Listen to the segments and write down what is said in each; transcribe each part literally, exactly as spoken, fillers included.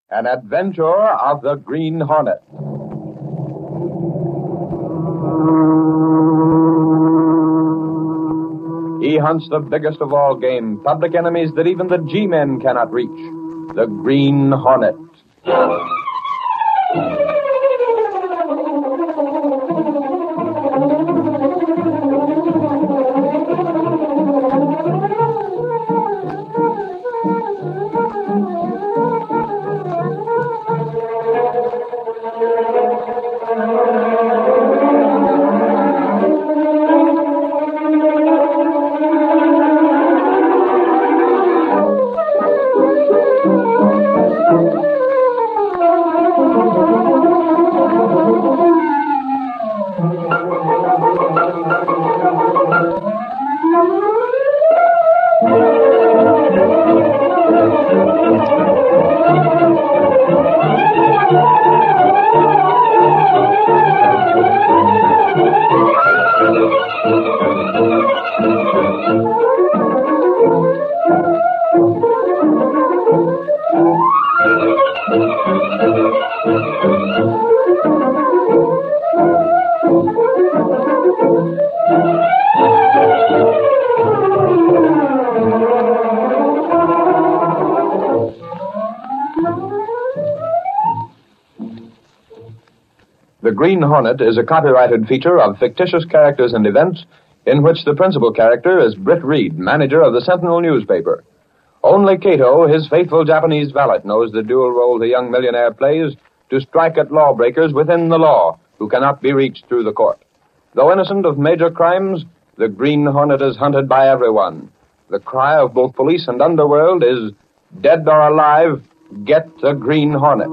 An adventure of the Green Hornet. He hunts the biggest of all game, public enemies that even the G-men cannot reach. The Green Hornet. The Green Hornet is a copyrighted feature of fictitious characters and events in which the principal character is Britt Reed, manager of the Sentinel newspaper. Only Kato, his faithful Japanese valet, knows the dual role the young millionaire plays to strike at lawbreakers within the law who cannot be reached through the court. Though innocent of major crimes, the Green Hornet is hunted by everyone. The cry of both police and underworld is, dead or alive, get the Green Hornet.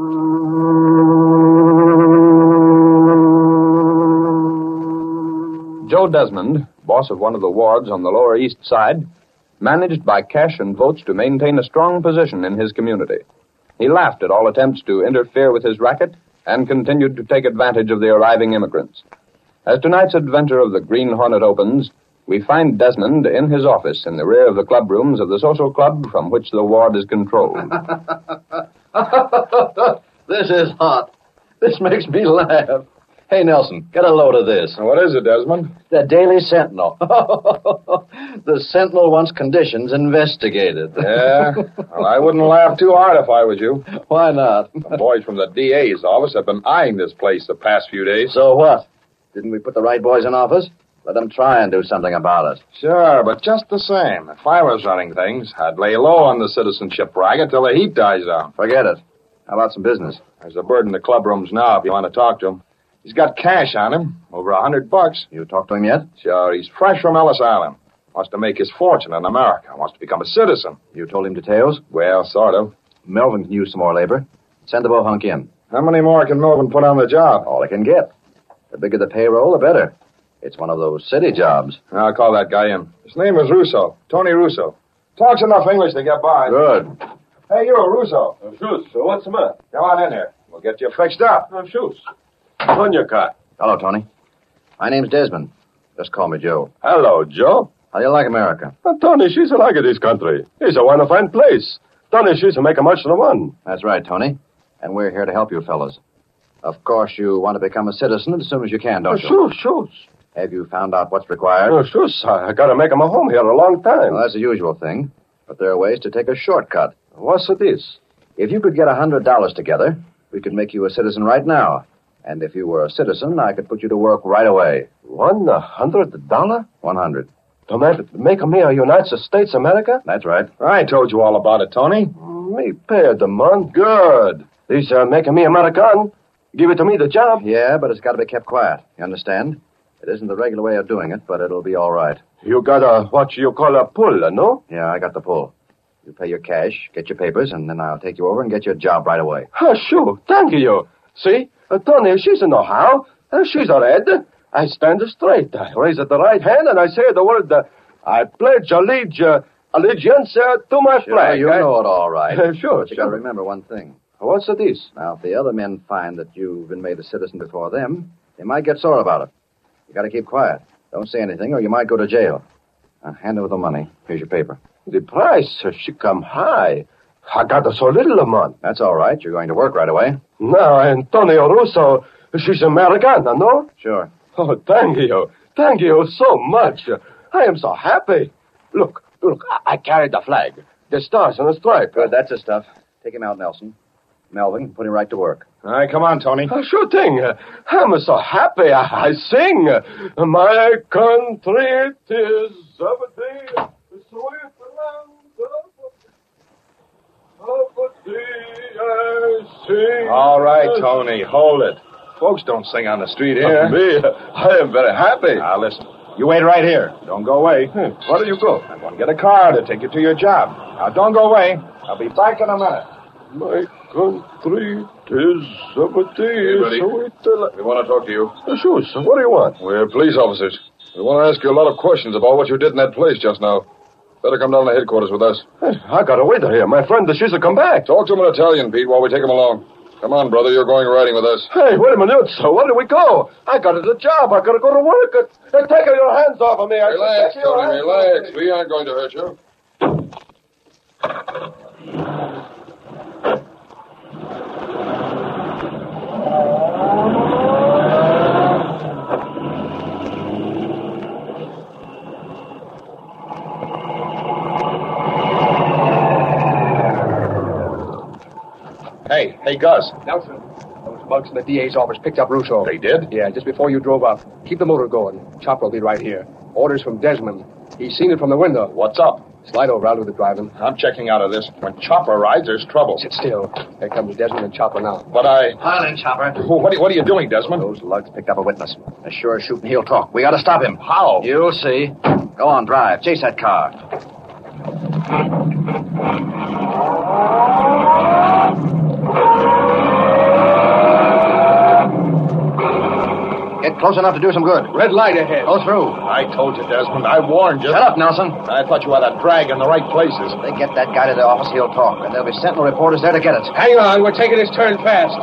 Joe Desmond, boss of one of the wards on the Lower East Side, managed by cash and votes to maintain a strong position in his community. He laughed at all attempts to interfere with his racket and continued to take advantage of the arriving immigrants. As tonight's adventure of the Green Hornet opens, we find Desmond in his office in the rear of the club rooms of the social club from which the ward is controlled. This is hot. This makes me laugh. Hey, Nelson, get a load of this. What is it, Desmond? The Daily Sentinel. The Sentinel wants conditions investigated. Yeah? Well, I wouldn't laugh too hard if I was you. Why not? The boys from the D A's office have been eyeing this place the past few days. So what? Didn't we put the right boys in office? Let them try and do something about it. Sure, but just the same, if I was running things, I'd lay low on the citizenship racket till the heat dies out. Forget it. How about some business? There's a bird in the club rooms now if you want to talk to him. He's got cash on him, over a hundred bucks. You talked to him yet? Sure, he's fresh from Ellis Island. Wants to make his fortune in America. Wants to become a citizen. You told him details? Well, sort of. Melvin can use some more labor. Send the bohunk in. How many more can Melvin put on the job? All he can get. The bigger the payroll, the better. It's one of those city jobs. I'll call that guy in. His name is Russo. Tony Russo. Talks enough English to get by. Good. Hey, you, Russo. Oh, shoes. So what's the matter? Come on in here. We'll get you fixed up. Oh, shoes. On your car. Hello, Tony. My name's Desmond. Just call me Joe. Hello, Joe. How do you like America? Uh, Tony, she's a like of this country. It's a one fine place. Tony, she's a make a much to one. That's right, Tony. And we're here to help you fellas. Of course, you want to become a citizen as soon as you can, don't uh, you? Shoes, shoes. Have you found out what's required? Oh, shoes. I, I gotta make 'em a home here a long time. Well, that's the usual thing. But there are ways to take a shortcut. What's it is? If you could get a hundred dollars together, we could make you a citizen right now. And if you were a citizen, I could put you to work right away. One a hundred dollar? One hundred. To make, make 'em here United States America? That's right. I told you all about it, Tony. Me pay the man. Good. These are making me American. Give it to me, the job. Yeah, but it's got to be kept quiet. You understand? It isn't the regular way of doing it, but it'll be all right. You got a, what you call a pull, no? Yeah, I got the pull. You pay your cash, get your papers, and then I'll take you over and get you a job right away. Oh, sure. Thank you. See? Uh, Tony, she's a know-how. Uh, she's a red. I stand straight. I raise the right hand, and I say the word, uh, I pledge allege, uh, allegiance uh, to my Sure, flag. you I... know it all right. Uh, sure, But you sure. got to remember one thing. What's it is? Now, if the other men find that you've been made a citizen before them, they might get sore about it. You got to keep quiet. Don't say anything, or you might go to jail. Now, hand over the money. Here's your paper. The price uh, she come high. I got so little a month. That's all right. You're going to work right away. Now, Antonio Russo, she's Americana, no? Sure. Oh, thank you. Thank you so much. I am so happy. Look, look, I, I carried the flag. The stars and the stripe. Good, that's the stuff. Take him out, Nelson. Melvin, put him right to work. All right, come on, Tony. Uh, sure thing. Uh, I'm so happy. I, I sing. Uh, my country, 'tis of a day, the sweet land of, of a day I sing. All right, Tony, hold it. Folks don't sing on the street here. Uh, me, I am very happy. Now, listen. You wait right here. Don't go away. Hmm, where do you go? I'm going to get a car to take you to your job. Now, don't go away. I'll be back in a minute. My country, 'tis of a day, Hey, buddy. sweet land. We want to talk to you. Uh, sure, sir. What do you want? We're police officers. We want to ask you a lot of questions about what you did in that place just now. Better come down to headquarters with us. Hey, I got a waiter here. My friend, the she's come back. Talk to him in Italian, Pete, while we take him along. Come on, brother. You're going riding with us. Hey, wait a minute, sir. Where do we go? I got a job. I got to go to work. Uh, take your hands off of me. I Relax, said, take your Tony. hands Relax. off of me. We aren't going to hurt you. Hey, hey, Gus. Nelson, those bugs in the D A's office picked up Russo. They did? Yeah, just before you drove up. Keep the motor going. Chopper will be right here. Orders from Desmond. He's seen it from the window. What's up? Slide over. I'll do the driving. I'm checking out of this. When Chopper rides, there's trouble. Sit still. Here comes Desmond and Chopper now. But I... Pile in, Chopper. What are, what are you doing, Desmond? Those lugs picked up a witness. As sure as shooting, he'll talk. We got to stop him. How? You'll see. Go on, drive. Chase that car. Get close enough to do some good. Red light ahead. Go through. I told you, Desmond. I warned you. Shut up, Nelson. I thought you had a drag in the right places. They get that guy to the office, he'll talk. And there'll be Sentinel reporters there to get it. Hang on. We're taking this turn fast.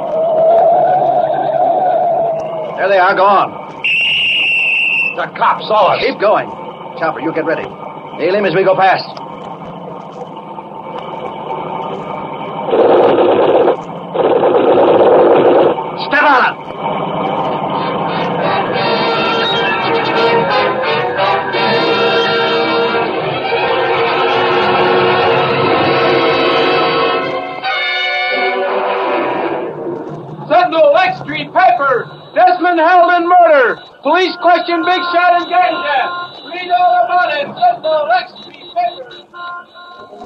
There they are. Go on. The cops saw us. Keep going. Chopper, you get ready. Hail him as we go past. Step on it. Sentinel, X Street paper. Desmond held in murder. Police question Big Shot and gang death. Read all about it. Sentinel, X Street paper.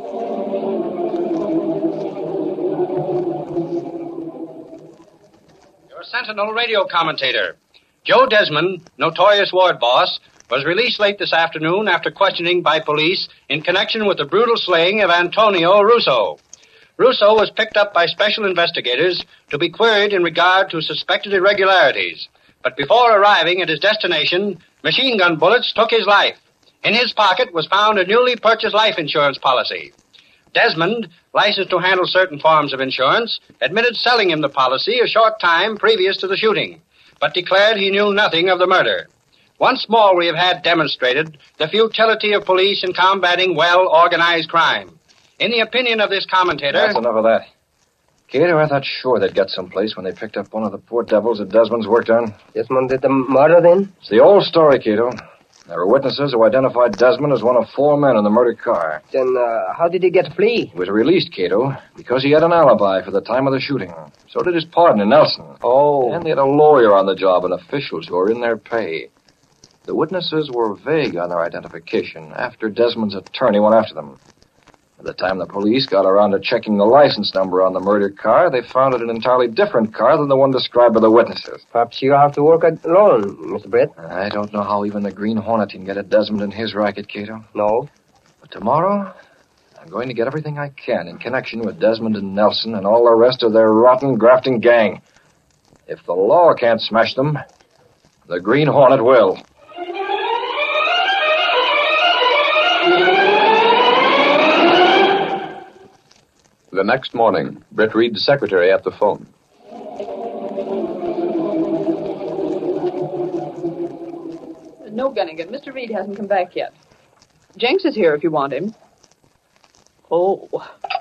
Your Sentinel radio commentator. Joe Desmond, notorious ward boss, was released late this afternoon after questioning by police in connection with the brutal slaying of Antonio Russo. Russo was picked up by special investigators to be queried in regard to suspected irregularities. But before arriving at his destination, machine gun bullets took his life. In his pocket was found a newly purchased life insurance policy. Desmond, licensed to handle certain forms of insurance, admitted selling him the policy a short time previous to the shooting, but declared he knew nothing of the murder. Once more we have had demonstrated the futility of police in combating well-organized crime. In the opinion of this commentator... That's enough of that. Cato, I thought sure they'd get someplace when they picked up one of the poor devils that Desmond's worked on. Desmond did the murder, then? It's the old story, Cato. There were witnesses who identified Desmond as one of four men in the murder car. Then uh, how did he get to flee? He was released, Cato, because he had an alibi for the time of the shooting. So did his partner, Nelson. Oh. And they had a lawyer on the job and officials who were in their pay. The witnesses were vague on their identification after Desmond's attorney went after them. By the time the police got around to checking the license number on the murder car, they found it an entirely different car than the one described by the witnesses. Perhaps you have to work alone, Mister Brett. I don't know how even the Green Hornet can get at Desmond and his racket, Cato. No. But tomorrow, I'm going to get everything I can in connection with Desmond and Nelson and all the rest of their rotten, grafting gang. If the law can't smash them, the Green Hornet will. The next morning, Britt Reed's secretary at the phone. No, Gunnigan. Mister Reed hasn't come back yet. Jenks is here if you want him. Oh.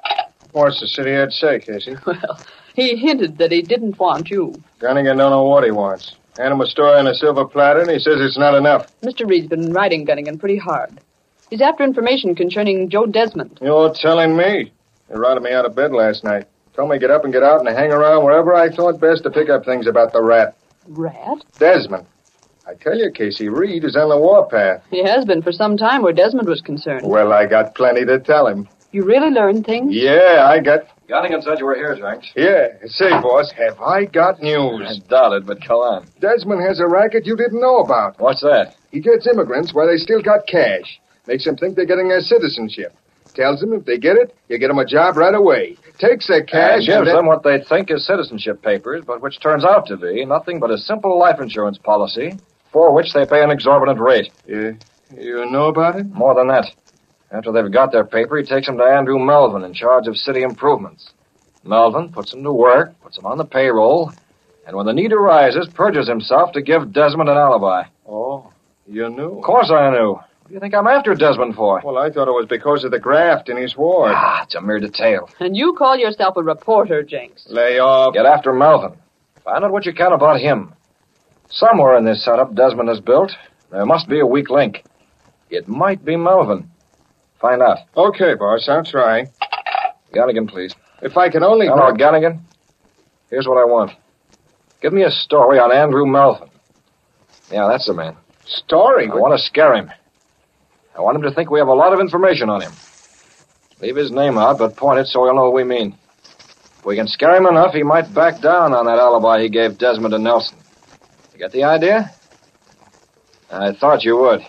What's the city head say, Casey? Well, he hinted that he didn't want you. Gunnigan don't know what he wants. Hand him a story on a silver platter, and he says it's not enough. Mister Reed's been riding Gunnigan pretty hard. He's after information concerning Joe Desmond. You're telling me. They routed me out of bed last night. Told me to get up and get out and hang around wherever I thought best to pick up things about the rat. Rat? Desmond. I tell you, Casey, Reed is on the warpath. He has been for some time where Desmond was concerned. Well, I got plenty to tell him. You really learned things? Yeah, I got... Gunnigan said you were here, Jenks. Yeah. Say, boss, have I got news? I doubt it, but go on. Desmond has a racket you didn't know about. What's that? He gets immigrants while they still got cash. Makes them think they're getting their citizenship. Tells them if they get it, you get them a job right away. Takes their cash and gives and then... them what they think is citizenship papers, but which turns out to be nothing but a simple life insurance policy for which they pay an exorbitant rate. You, you know about it? More than that. After they've got their paper, he takes them to Andrew Melvin in charge of city improvements. Melvin puts them to work, puts them on the payroll, and when the need arises, purges himself to give Desmond an alibi. Oh, you knew? Of course I knew. What do you think I'm after Desmond for? Well, I thought it was because of the graft in his ward. Ah, it's a mere detail. And you call yourself a reporter, Jenks. Lay off. Get after Melvin. Find out what you can about him. Somewhere in this setup Desmond has built, there must be a weak link. It might be Melvin. Find out. Okay, boss, I'll try. Gunnigan, please. If I can only... Hello, Gunnigan. Here's what I want. Give me a story on Andrew Melvin. Yeah, that's the man. Story? I want to scare him. I want him to think we have a lot of information on him. Leave his name out, but point it so he'll know what we mean. If we can scare him enough, he might back down on that alibi he gave Desmond and Nelson. You get the idea? I thought you would.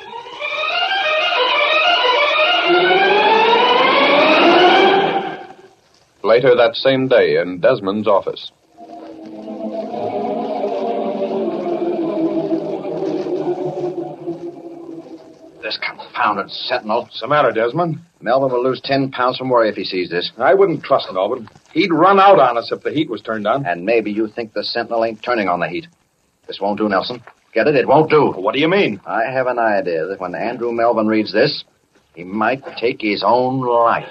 Later that same day in Desmond's office. This confounded sentinel. What's the matter, Desmond? Melvin will lose ten pounds from worry if he sees this. I wouldn't trust Melvin. He'd run out on us if the heat was turned on. And maybe you think the sentinel ain't turning on the heat. This won't do, Nelson. Get it? It won't do. What do you mean? I have an idea that when Andrew Melvin reads this, he might take his own life.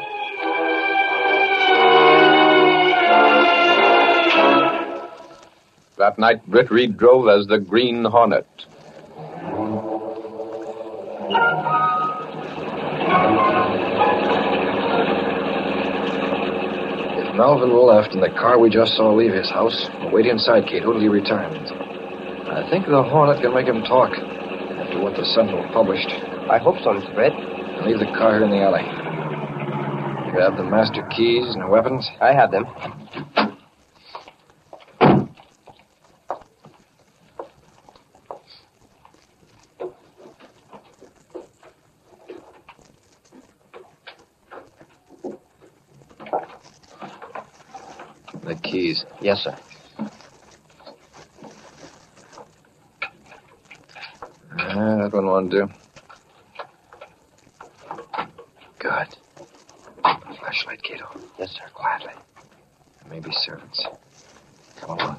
That night, Britt Reed drove as the Green Hornet. If Melvin left in the car we just saw leave his house, we'll wait inside, Cato, till he returns. I think the Hornet can make him talk after what the Sentinel published. I hope so, Mister Brett. Leave the car here in the alley. You have the master keys and weapons? I have them. The keys. Yes, sir. Ah, that one won't do. Good. A flashlight, Cato. Yes, sir. Quietly. There may be servants. Come along.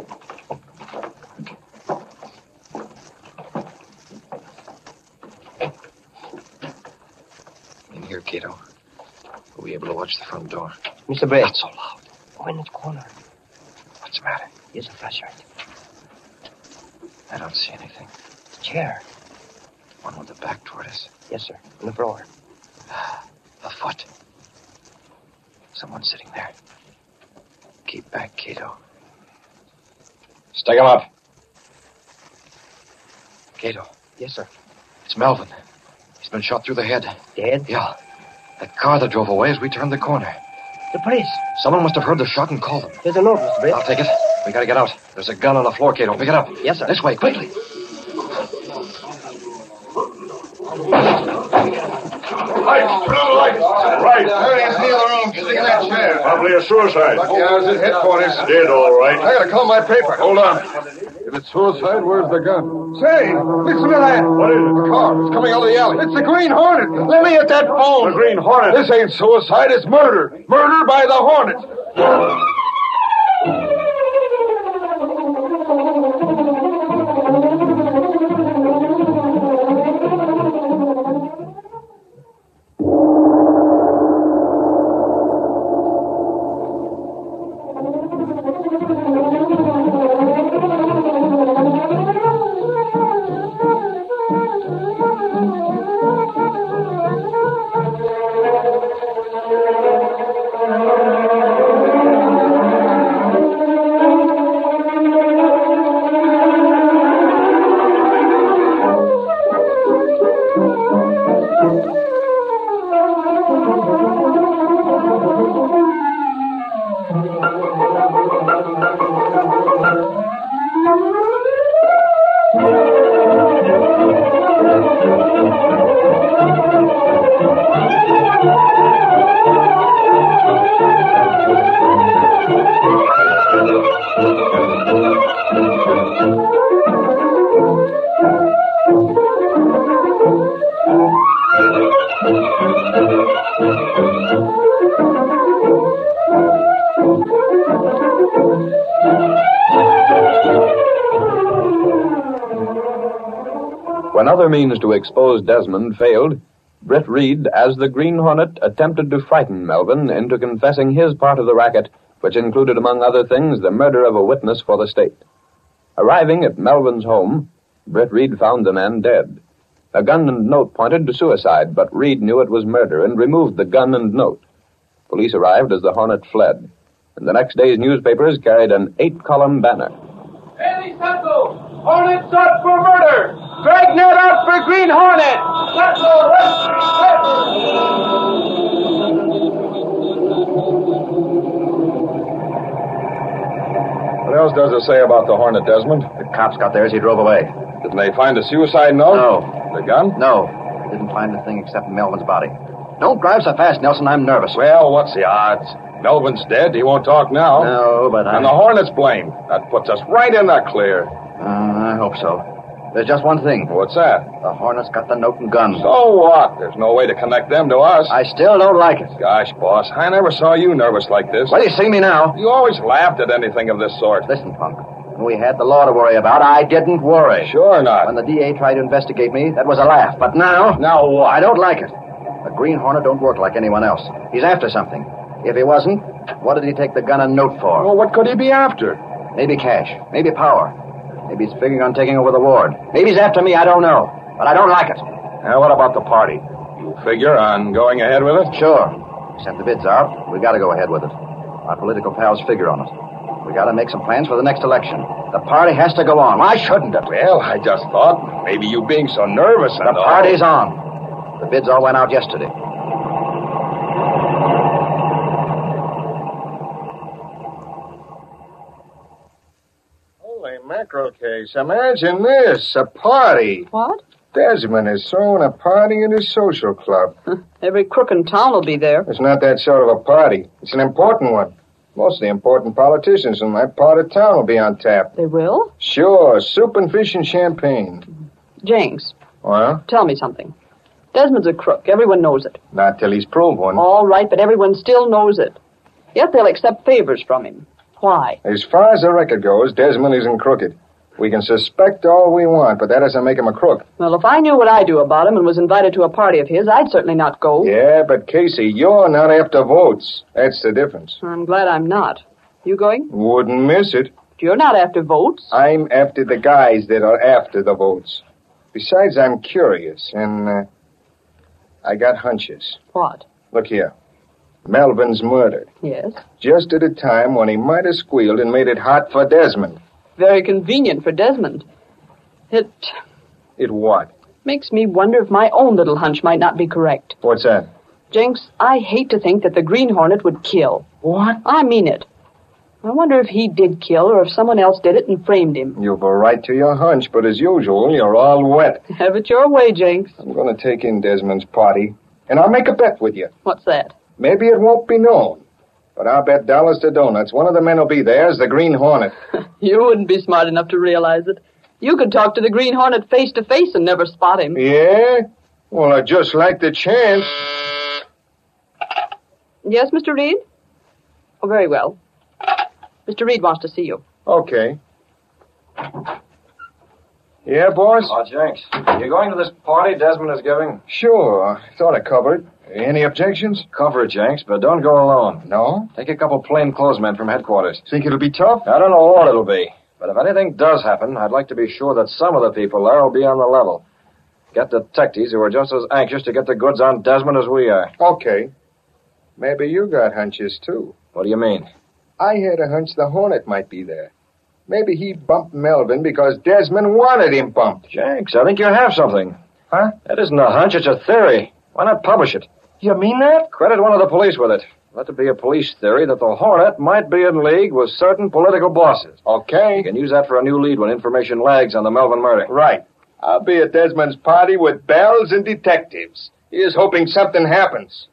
In here, Cato. We'll be able to watch the front door. Mister Brett. Not so loud. Oh, in the corner. What's the matter? Here's a flashlight. I don't see anything. The chair. One with the back toward us. Yes, sir. On the floor. A foot. Someone sitting there. Keep back, Cato. Stick him up. Cato. Yes, sir. It's Melvin. He's been shot through the head. Dead? Yeah. That car that drove away as we turned the corner. The police. Someone must have heard the shot and called them. There's a note, Mister Brett. I'll take it. We gotta get out. There's a gun on the floor, Cato. Pick it up. Yes, sir. This way, quickly. Lights, turn on the lights. Right. Hurry and steal the room. Stick in that chair. Probably a suicide. Yeah, I was at headquarters. Dead, all right. I gotta call my paper. Hold on. If it's suicide, where's the gun? Say, listen to that. What is it? The car. It's coming out of the alley. It's the Green Hornet. Let me at that phone. The Green Hornet. This ain't suicide. It's murder. Murder by the Hornet. other means to expose Desmond failed, Britt Reed, as the Green Hornet, attempted to frighten Melvin into confessing his part of the racket, which included, among other things, the murder of a witness for the state. Arriving at Melvin's home, Britt Reed found the man dead. A gun and note pointed to suicide, but Reed knew it was murder and removed the gun and note. Police arrived as the Hornet fled, and the next day's newspapers carried an eight-column banner. Haley Central, Hornet sought for murder. Dragnet out for Green Hornet. Central Rescue What else does it say about the Hornet, Desmond? The cops got there as he drove away. Didn't they find a suicide note? No. The gun? No. Didn't find a thing except Melvin's body. Don't drive so fast, Nelson. I'm nervous. Well, what's the odds? Melvin's dead. He won't talk now. No, but I... And the Hornet's blamed. That puts us right in the clear. Uh, I hope so. There's just one thing. What's that? The Hornet's got the note and gun. So what? There's no way to connect them to us. I still don't like it. Gosh, boss, I never saw you nervous like this. Well, you see me now. You always laughed at anything of this sort. Listen, Punk. When we had the law to worry about, I didn't worry. Sure not. When the D A tried to investigate me, that was a laugh. But now... Now what? I don't like it. The Green Hornet don't work like anyone else. He's after something. If he wasn't, what did he take the gun and note for? Well, what could he be after? Maybe cash. Maybe power. Maybe he's figuring on taking over the ward. Maybe he's after me, I don't know. But I don't like it. Now, what about the party? You figure on going ahead with it? Sure. We sent the bids out. We gotta go ahead with it. Our political pals figure on it. We gotta make some plans for the next election. The party has to go on. Why shouldn't it? Well, I just thought maybe you being so nervous and The all. party's on. The bids all went out yesterday. Holy mackerel case. Imagine this. A party. What? Desmond is throwing a party at his social club. Every crook in town will be there. It's not that sort of a party. It's an important one. Most of the important politicians in that part of town will be on tap. They will? Sure. Soup and fish and champagne. Jenks, Well, tell me something. Desmond's a crook. Everyone knows it. not till he's proved one. All right, but everyone still knows it. Yet they'll accept favors from him. Why? As far as the record goes, Desmond isn't crooked. We can suspect all we want, but that doesn't make him a crook. Well, if I knew what I do about him and was invited to a party of his, I'd certainly not go. Yeah, but Casey, you're not after votes. That's the difference. I'm glad I'm not. You going? Wouldn't miss it. You're not after votes. I'm after the guys that are after the votes. Besides, I'm curious, and uh, I got hunches. What? Look here. Melvin's murdered. Yes. Just at a time when he might have squealed and made it hot for Desmond. Very convenient for Desmond. It It what? makes me wonder if my own little hunch might not be correct. What's that? Jenks, I hate to think that the Green Hornet would kill. What? I mean it. I wonder if he did kill or if someone else did it and framed him. You've a right to your hunch, but as usual, you're all wet. Have it your way, Jenks. I'm going to take in Desmond's party, and I'll make a bet with you. What's that? Maybe it won't be known, but I'll bet dollars to donuts one of the men who'll be there is the Green Hornet. You wouldn't be smart enough to realize it. You could talk to the Green Hornet face to face and never spot him. Yeah? Well, I just like the chance. Yes, Mister Reed? Oh, very well. Mister Reed wants to see you. Okay. Yeah, boss? Oh, Jenks, you going to this party Desmond is giving? Sure. I thought I covered. Any objections? Cover it, Jenks, but don't go alone. No? Take a couple plainclothesmen from headquarters. Think it'll be tough? I don't know what it'll be, but if anything does happen, I'd like to be sure that some of the people there will be on the level. Get detectives who are just as anxious to get the goods on Desmond as we are. Okay. Maybe you got hunches, too. What do you mean? I had a hunch the Hornet might be there. Maybe he bumped Melvin because Desmond wanted him bumped. Jenks, I think you have something. Huh? That isn't a hunch, it's a theory. Why not publish it? You mean that? Credit one of the police with it. Let it be a police theory that the Hornet might be in league with certain political bosses. Okay. You can use that for a new lead when information lags on the Melvin murder. Right. I'll be at Desmond's party with bells and detectives. Here's hoping something happens.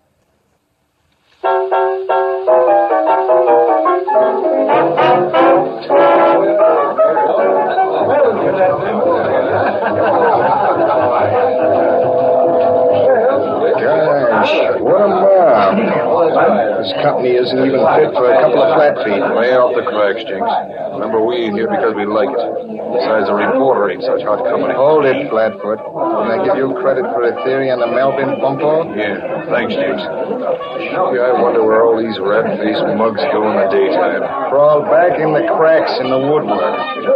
Gosh, what a mob. This company isn't even fit for a couple of flat feet. Way off the cracks, Jinx. Remember, we ain't here because we like it. Besides, the reporter ain't such hot company. Hold it, Flatfoot. Can I give you credit for a theory on the Melvin bump-off? Yeah, thanks, Jinx. Gee, I wonder where all these rat-faced mugs go in the daytime. Crawl back in the cracks in the woodwork.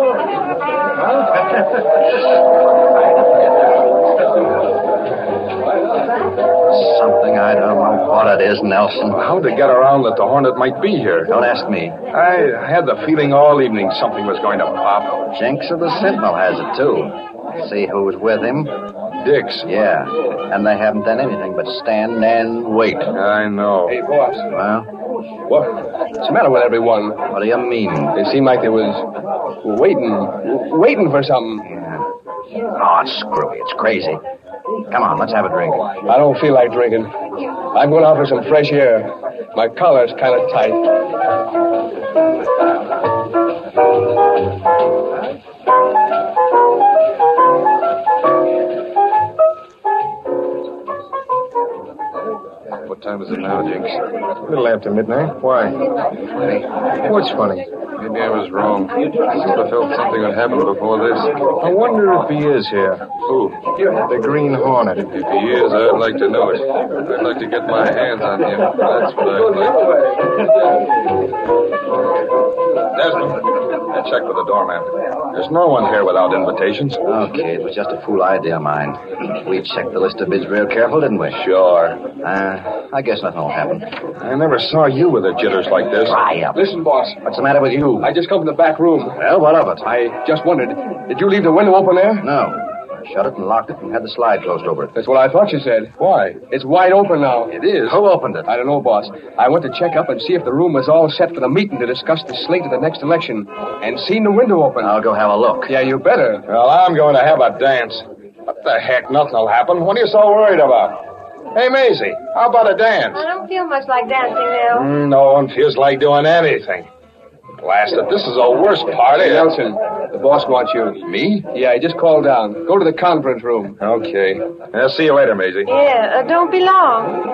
Something I don't know what it is, Nelson. How'd they get around that the Hornet might be here? Don't ask me. I had the feeling all evening something was going to pop. Jinx of the Sentinel has it, too. See who's with him? Dix. Yeah, and they haven't done anything but stand and wait. I know. Hey, boss. Well, What? What's the matter with everyone? what do you mean? They seemed like they was waiting, waiting for something. Oh, it's screwy. It's crazy. Come on, let's have a drink. I don't feel like drinking. I'm going out for some fresh air. My collar's kind of tight. What time is it now, Jinx? A little after midnight. Why? What's funny? Maybe I was wrong. I sort of felt something would happen before this. I wonder if he is here. Who? The Green Hornet. If he is, I'd like to know it. I'd like to get my hands on him. That's what I'd like. Desmond, I checked with the doorman. There's no one here without invitations. Okay, it was just a fool idea of mine. We checked the list of bids real careful, didn't we? Sure. Uh, I guess nothing will happen. I never saw you with the jitters like this. Dry up. Listen, boss. What's the matter with you? I just come from the back room. Well, what of it? I just wondered, did you leave the window open there? No. I shut it and locked it and had the slide closed over it. That's what I thought you said. Why? It's wide open now. It is. Who opened it? I don't know, boss. I went to check up and see if the room was all set for the meeting to discuss the slate of the next election, and seen the window open. I'll go have a look. Yeah, you better. Well, I'm going to have a dance. What the heck? Nothing will happen. What are you so worried about? Hey, Maisie, how about a dance? I don't feel much like dancing now. Mm, no one feels like doing anything. Blast it, this is the worst party. Hey, Nelson, the boss wants you. Me? Yeah, he just called down. Go to the conference room. Okay. I'll see you later, Maisie. Yeah, uh, don't be long.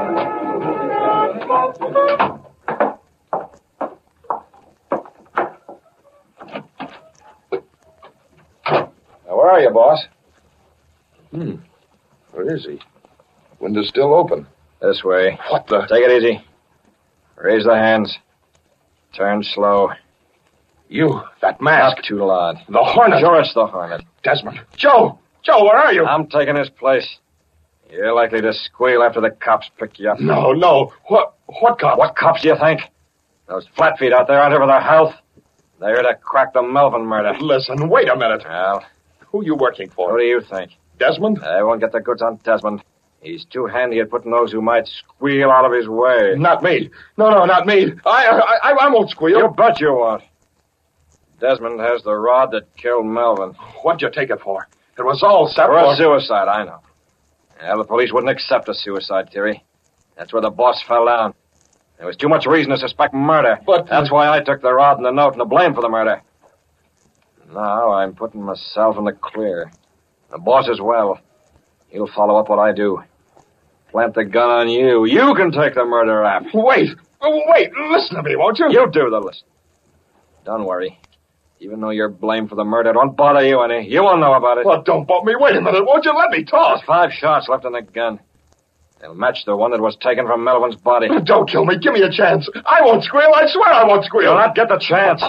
Now, where are you, boss? Hmm. Where is he? Window's still open. This way. What the? Take it easy. Raise the hands. Turn slow. You, that mask. Not too loud. The Hornet. Sure, it's the Hornet. Desmond. Joe! Joe, where are you? I'm taking his place. You're likely to squeal after the cops pick you up. No, no. What, what cops? What cops do you think? Those flat feet out there aren't here for their health. They're here to crack the Melvin murder. Listen, wait a minute. Well, who are you working for? who do you think? Desmond? I won't get the goods on Desmond. He's too handy at putting those who might squeal out of his way. Not me. No, no, not me. I, I, I won't squeal. You bet you won't. Desmond has the rod that killed Melvin. What'd you take it for? It was all set For for... a suicide, I know. Yeah, the police wouldn't accept a suicide theory. That's where the boss fell down. There was too much reason to suspect murder. But... That's why I took the rod and the note and the blame for the murder. Now I'm putting myself in the clear. The boss as well. He'll follow up what I do. Plant the gun on you. You can take the murder rap. Wait. Wait. Listen to me, won't you? You do the list. Don't worry. Even though you're blamed for the murder, don't bother you any. You won't know about it. Well, don't bump me. Wait a minute. Won't you let me talk? There's five shots left in the gun. They'll match the one that was taken from Melvin's body. Don't kill me. Give me a chance. I won't squeal. I swear I won't squeal. You'll not get the chance.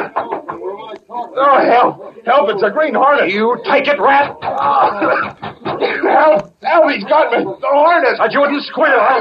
Oh, help. Help. It's a Green Hornet. You take it, rat. Help. Help. He's got me. The Hornet. But you wouldn't squeal, huh?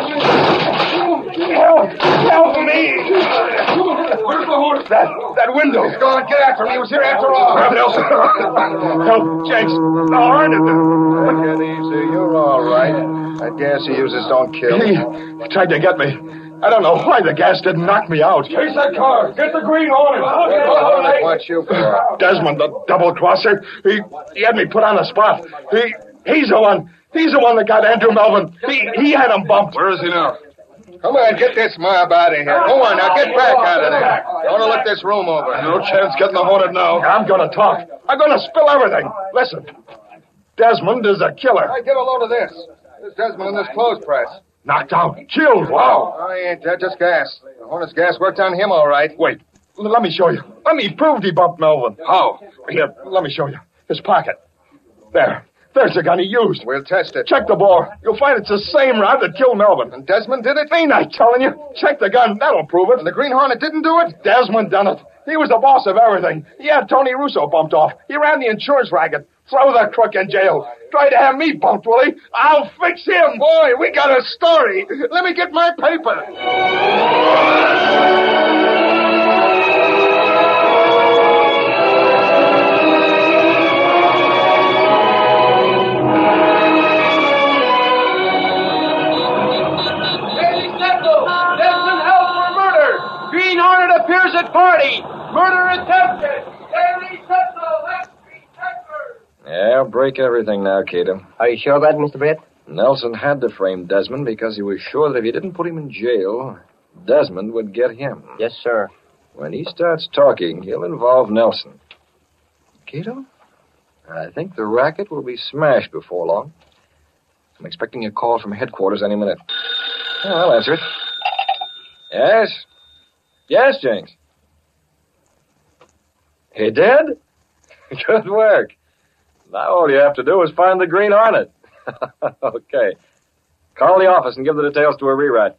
Help. Help me. Where's the Hornet? That, that window. Go on. Get after me. He was here after all. Grab Nelson. Help, Jenks. The Hornet. Take it easy. You're all right. That gas he uses don't kill. He tried to get me. I don't know why the gas didn't knock me out. Chase that car. Get the Green Hornet. The Hornet wants you for. Desmond, the double-crosser, he, he had me put on the spot. He He's the one. He's the one that got Andrew Melvin. He, he had him bumped. Where is he now? Come on, get this mob out of here. Go on, now get back out of there. I want to look this room over. No chance getting the Hornet now. I'm going to talk. I'm going to spill everything. Listen, Desmond is a killer. Hey, get a load of this. This Desmond in this clothes press. Knocked out. Killed. Wow. Oh, ain't that just gas? The Hornet's gas worked on him all right. Wait. L- let me show you. Let me prove he bumped Melvin. How? Here, let me show you. His pocket. There. There's the gun he used. We'll test it. Check the bore. You'll find it's the same rod that killed Melvin. And Desmond did it? Ain't I telling you? Check the gun. That'll prove it. And the Green Hornet didn't do it? Desmond done it. He was the boss of everything. He had Tony Russo bumped off. He ran the insurance racket. Throw the crook in jail. Try to have me bumped, will he? I'll fix him. Boy, we got a story. Let me get my paper. Daily Sentinel, Desmond held for murder. Green Hornet appears at party. Murder attempted. Daily Sentinel, Lex Street, Texas. Yeah, break everything now, Cato. Are you sure of that, Mister Brett? Nelson had to frame Desmond because he was sure that if he didn't put him in jail, Desmond would get him. Yes, sir. When he starts talking, he'll involve Nelson. Cato, I think the racket will be smashed before long. I'm expecting a call from headquarters any minute. Oh, I'll answer it. Yes? Yes, Jenks. He did? Good work. Now all you have to do is find the Green Hornet. Okay. Call the office and give the details to a rewrite.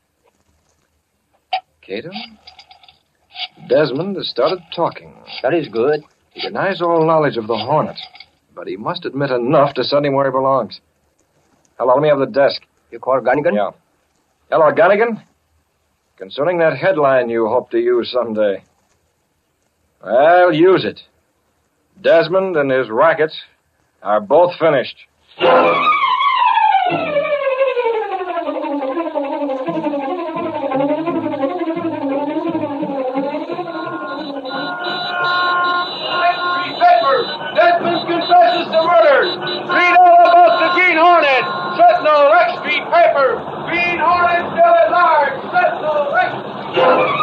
Cato? Desmond has started talking. That is good. He denies all knowledge of the Hornet, but he must admit enough to send him where he belongs. Hello, let me have the desk. You call Gunnigan? Yeah. Hello, Gunnigan. Concerning that headline you hope to use someday. Well, use it. Desmond and his rackets are both finished. Desmond confesses to murder. Read all about the Green Hornet. Sentinel, Lex Street paper. Green Hornet still at large. Sentinel, Lex Street.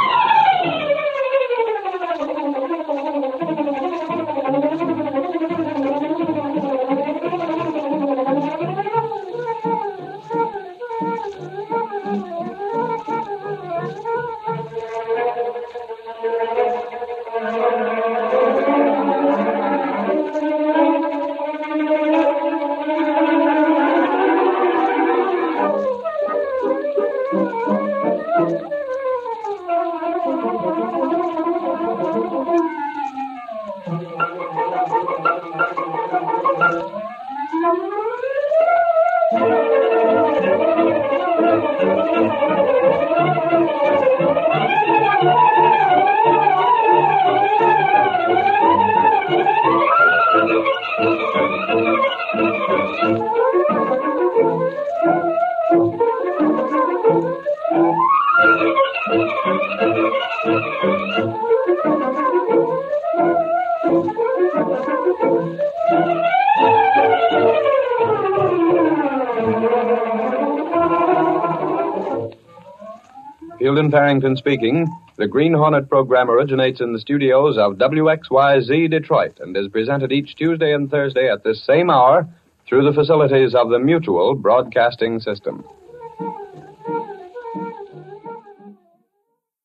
Fieldon Farrington speaking. The Green Hornet program originates in the studios of W X Y Z Detroit and is presented each Tuesday and Thursday at this same hour through the facilities of the Mutual Broadcasting System.